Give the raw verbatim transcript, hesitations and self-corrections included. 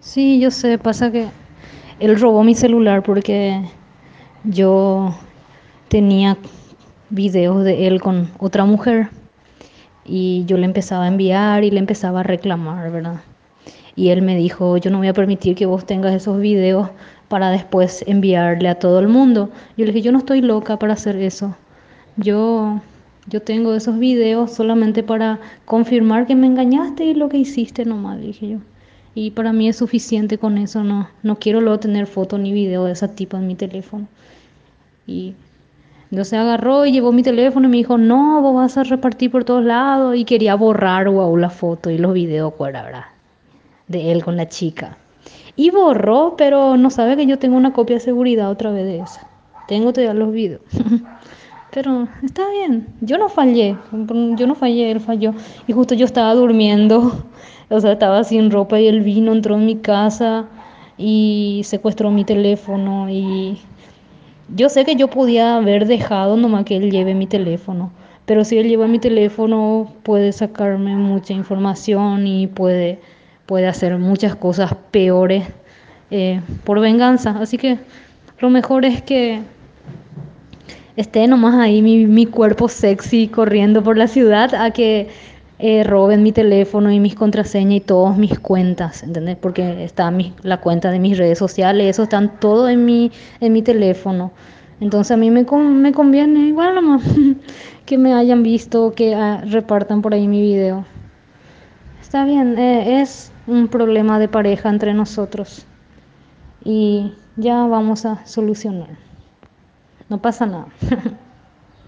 Sí, yo sé, pasa que él robó mi celular porque yo tenía videos de él con otra mujer y yo le empezaba a enviar y le empezaba a reclamar, ¿verdad? Y él me dijo, yo no voy a permitir que vos tengas esos videos para después enviarle a todo el mundo. Yo le dije, yo no estoy loca para hacer eso. Yo, yo tengo esos videos solamente para confirmar que me engañaste y lo que hiciste nomás, le dije yo. Y para mí es suficiente con eso, no, no quiero luego tener foto ni video de ese tipo en mi teléfono. Y entonces agarró y llevó mi teléfono y me dijo, no, vos vas a repartir por todos lados. Y quería borrar, wow, la foto y los videos, ¿cuál habrá? De él con la chica. Y borró, pero no sabe que yo tengo una copia de seguridad otra vez de esa. Tengo todavía los videos. Pero está bien, yo no fallé, yo no fallé, él falló. Y justo yo estaba durmiendo, o sea, estaba sin ropa y él vino, entró en mi casa y secuestró mi teléfono. Y yo sé que yo podía haber dejado nomás que él lleve mi teléfono, pero si él lleva mi teléfono puede sacarme mucha información y puede, puede hacer muchas cosas peores eh, por venganza. Así que lo mejor es que esté nomás ahí mi, mi cuerpo sexy corriendo por la ciudad a que eh, roben mi teléfono y mis contraseñas y todas mis cuentas, ¿entendés? Porque está mi, la cuenta de mis redes sociales, eso están todo en mi, en mi teléfono. Entonces a mí me, con- me conviene igual nomás que me hayan visto, que ah, repartan por ahí mi video. Está bien, eh, es un problema de pareja entre nosotros y ya vamos a solucionar. No pasa nada.